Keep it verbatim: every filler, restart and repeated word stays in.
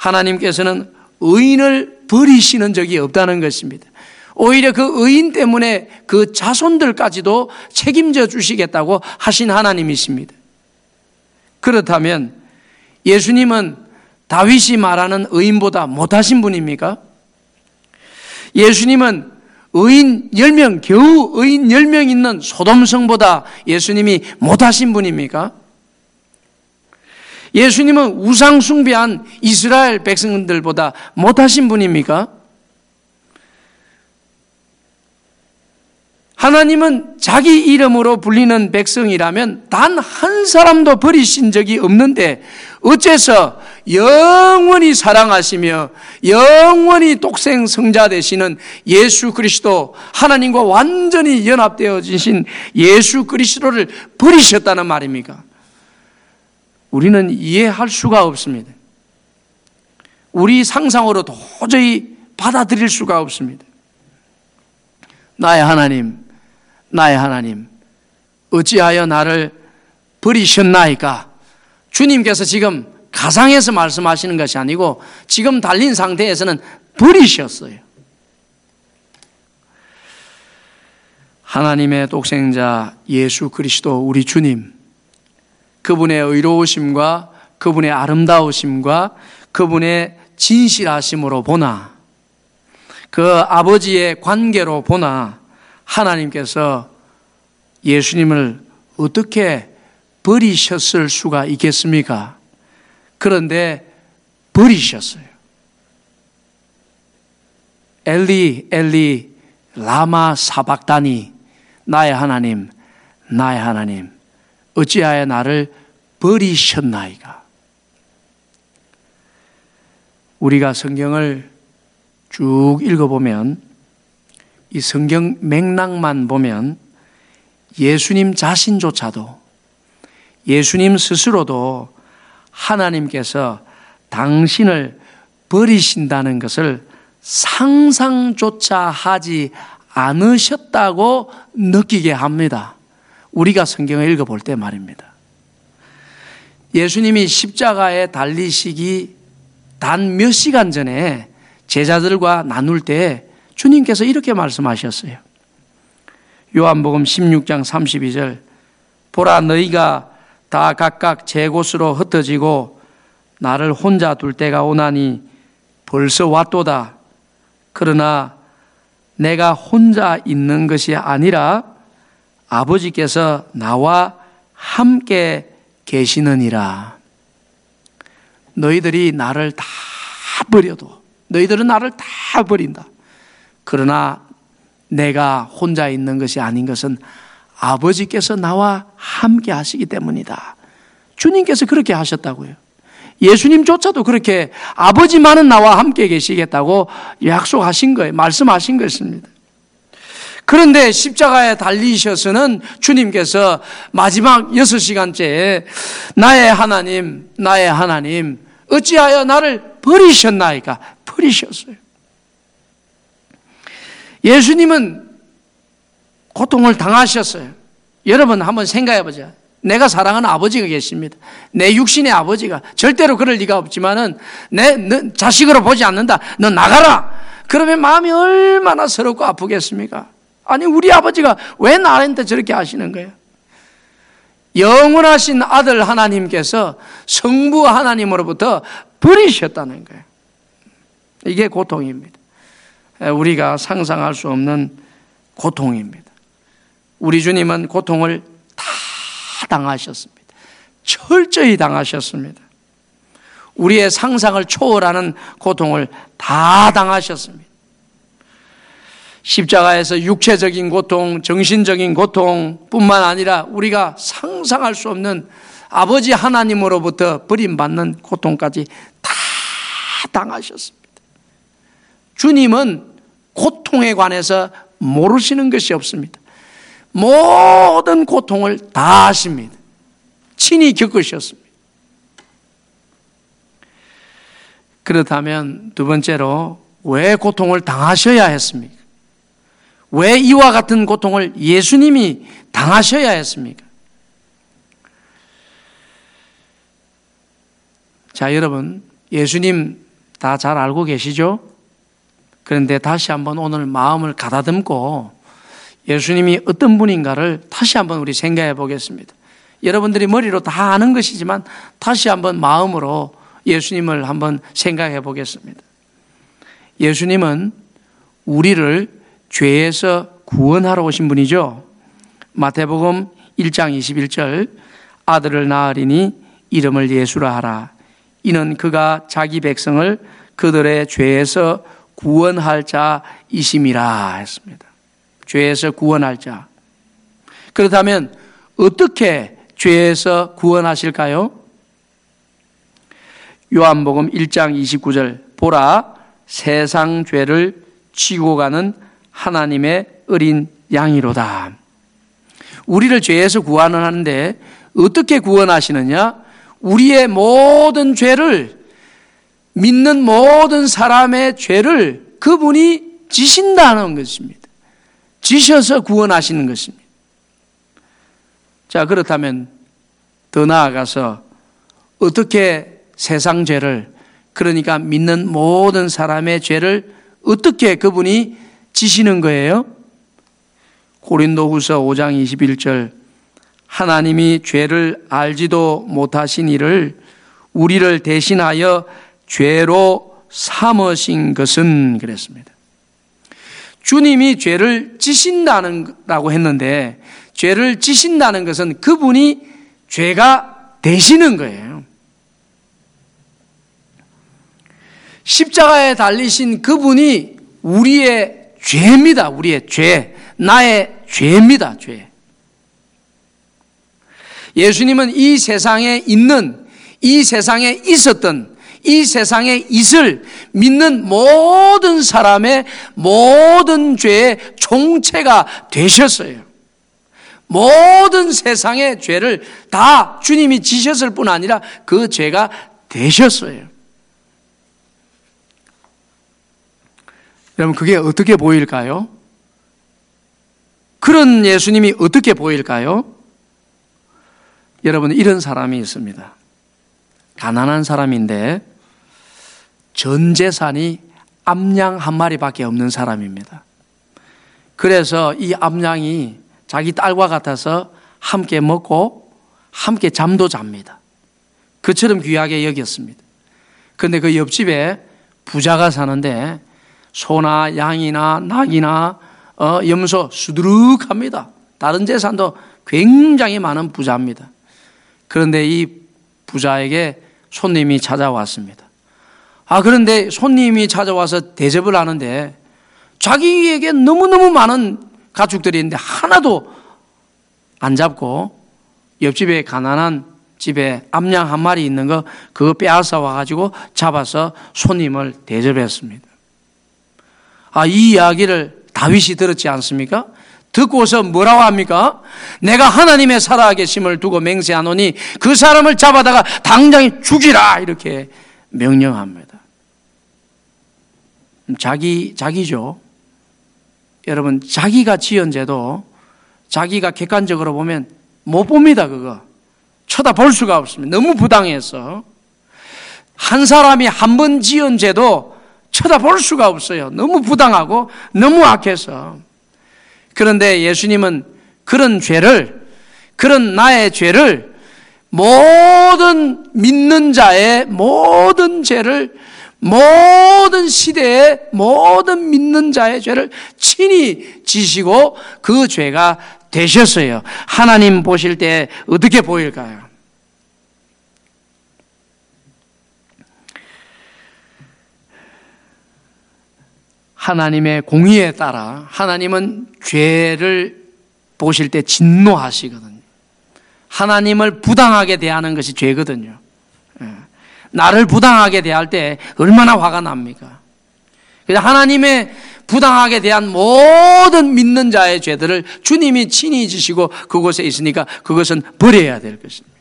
하나님께서는 의인을 버리시는 적이 없다는 것입니다. 오히려 그 의인 때문에 그 자손들까지도 책임져 주시겠다고 하신 하나님이십니다. 그렇다면 예수님은 다윗이 말하는 의인보다 못하신 분입니까? 예수님은 의인 열 명, 겨우 의인 열 명 있는 소돔성보다 예수님이 못하신 분입니까? 예수님은 우상 숭배한 이스라엘 백성들보다 못하신 분입니까? 하나님은 자기 이름으로 불리는 백성이라면 단 한 사람도 버리신 적이 없는데 어째서 영원히 사랑하시며 영원히 독생 성자 되시는 예수 그리스도, 하나님과 완전히 연합되어지신 예수 그리스도를 버리셨다는 말입니까? 우리는 이해할 수가 없습니다. 우리 상상으로 도저히 받아들일 수가 없습니다. 나의 하나님, 나의 하나님, 어찌하여 나를 버리셨나이까? 주님께서 지금 가상에서 말씀하시는 것이 아니고 지금 달린 상태에서는 버리셨어요. 하나님의 독생자 예수 그리스도 우리 주님, 그분의 의로우심과 그분의 아름다우심과 그분의 진실하심으로 보나, 그 아버지의 관계로 보나 하나님께서 예수님을 어떻게 버리셨을 수가 있겠습니까? 그런데 버리셨어요. 엘리 엘리 라마 사박다니, 나의 하나님 나의 하나님 어찌하여 나를 버리셨나이까? 우리가 성경을 쭉 읽어보면, 이 성경 맥락만 보면 예수님 자신조차도, 예수님 스스로도 하나님께서 당신을 버리신다는 것을 상상조차 하지 않으셨다고 느끼게 합니다. 우리가 성경을 읽어볼 때 말입니다. 예수님이 십자가에 달리시기 단 몇 시간 전에 제자들과 나눌 때 주님께서 이렇게 말씀하셨어요. 요한복음 십육 장 삼십이 절, 보라 너희가 다 각각 제 곳으로 흩어지고 나를 혼자 둘 때가 오나니 벌써 왔도다. 그러나 내가 혼자 있는 것이 아니라 아버지께서 나와 함께 계시느니라. 너희들이 나를 다 버려도, 너희들은 나를 다 버린다. 그러나 내가 혼자 있는 것이 아닌 것은 아버지께서 나와 함께 하시기 때문이다. 주님께서 그렇게 하셨다고요. 예수님조차도 그렇게 아버지만은 나와 함께 계시겠다고 약속하신 거예요. 말씀하신 것입니다. 그런데 십자가에 달리셔서는 주님께서 마지막 여섯 시간째에 나의 하나님, 나의 하나님, 어찌하여 나를 버리셨나이까? 버리셨어요. 예수님은 고통을 당하셨어요. 여러분 한번 생각해 보자. 내가 사랑하는 아버지가 계십니다. 내 육신의 아버지가, 절대로 그럴 리가 없지만은 내, 내 자식으로 보지 않는다. 너 나가라. 그러면 마음이 얼마나 서럽고 아프겠습니까? 아니 우리 아버지가 왜 나한테 저렇게 하시는 거예요? 영원하신 아들 하나님께서 성부 하나님으로부터 버리셨다는 거예요. 이게 고통입니다. 우리가 상상할 수 없는 고통입니다. 우리 주님은 고통을 다 당하셨습니다. 철저히 당하셨습니다. 우리의 상상을 초월하는 고통을 다 당하셨습니다. 십자가에서 육체적인 고통, 정신적인 고통뿐만 아니라 우리가 상상할 수 없는 아버지 하나님으로부터 버림받는 고통까지 다 당하셨습니다. 주님은 고통에 관해서 모르시는 것이 없습니다. 모든 고통을 다 아십니다. 친히 겪으셨습니다. 그렇다면 두 번째로 왜 고통을 당하셔야 했습니까? 왜 이와 같은 고통을 예수님이 당하셔야 했습니까? 자, 여러분, 예수님 다 잘 알고 계시죠? 그런데 다시 한번 오늘 마음을 가다듬고 예수님이 어떤 분인가를 다시 한번 우리 생각해 보겠습니다. 여러분들이 머리로 다 아는 것이지만 다시 한번 마음으로 예수님을 한번 생각해 보겠습니다. 예수님은 우리를 죄에서 구원하러 오신 분이죠. 마태복음 일 장 이십일 절, 아들을 낳으리니 이름을 예수라 하라. 이는 그가 자기 백성을 그들의 죄에서 구원할 자이심이라 했습니다. 죄에서 구원할 자. 그렇다면 어떻게 죄에서 구원하실까요? 요한복음 일 장 이십구 절, 보라 세상 죄를 지고 가는 하나님의 어린 양이로다. 우리를 죄에서 구원하는데 어떻게 구원하시느냐? 우리의 모든 죄를, 믿는 모든 사람의 죄를 그분이 지신다는 것입니다. 지셔서 구원하시는 것입니다. 자, 그렇다면 더 나아가서 어떻게 세상 죄를, 그러니까 믿는 모든 사람의 죄를 어떻게 그분이 지시는 거예요? 고린도후서 오 장 이십일 절, 하나님이 죄를 알지도 못하신 이를 우리를 대신하여 죄로 삼으신 것은, 그랬습니다. 주님이 죄를 지신다는라고 했는데, 죄를 지신다는 것은 그분이 죄가 되시는 거예요. 십자가에 달리신 그분이 우리의 죄입니다. 우리의 죄, 나의 죄입니다. 죄. 예수님은 이 세상에 있는, 이 세상에 있었던, 이 세상에 있을 믿는 모든 사람의 모든 죄의 총체가 되셨어요. 모든 세상의 죄를 다 주님이 지셨을 뿐 아니라 그 죄가 되셨어요. 여러분, 그게 어떻게 보일까요? 그런 예수님이 어떻게 보일까요? 여러분, 이런 사람이 있습니다. 가난한 사람인데 전 재산이 암양 한 마리밖에 없는 사람입니다. 그래서 이 암양이 자기 딸과 같아서 함께 먹고 함께 잠도 잡니다. 그처럼 귀하게 여겼습니다. 그런데 그 옆집에 부자가 사는데 소나 양이나 낙이나 어, 염소 수두룩합니다. 다른 재산도 굉장히 많은 부자입니다. 그런데 이 부자에게 손님이 찾아왔습니다. 아, 그런데 손님이 찾아와서 대접을 하는데 자기에게 너무너무 많은 가축들이 있는데 하나도 안 잡고 옆집에 가난한 집에 암양 한 마리 있는 거 그거 빼앗아 와가지고 잡아서 손님을 대접했습니다. 아, 이 이야기를 다윗이 들었지 않습니까? 듣고서 뭐라고 합니까? 내가 하나님의 살아계심을 두고 맹세하노니 그 사람을 잡아다가 당장에 죽이라, 이렇게 명령합니다. 자기, 자기죠. 여러분, 자기가 지은 죄도 자기가 객관적으로 보면 못 봅니다. 그거 쳐다볼 수가 없습니다. 너무 부당해서. 한 사람이 한 번 지은 죄도 쳐다볼 수가 없어요. 너무 부당하고 너무 악해서. 그런데 예수님은 그런 죄를, 그런 나의 죄를, 모든 믿는 자의 모든 죄를, 모든 시대의 모든 믿는 자의 죄를 친히 지시고 그 죄가 되셨어요. 하나님 보실 때 어떻게 보일까요? 하나님의 공의에 따라 하나님은 죄를 보실 때 진노하시거든요. 하나님을 부당하게 대하는 것이 죄거든요. 나를 부당하게 대할 때 얼마나 화가 납니까? 그래서 하나님의 부당하게 대한 모든 믿는 자의 죄들을 주님이 친히 지시고 그곳에 있으니까 그것은 버려야 될 것입니다.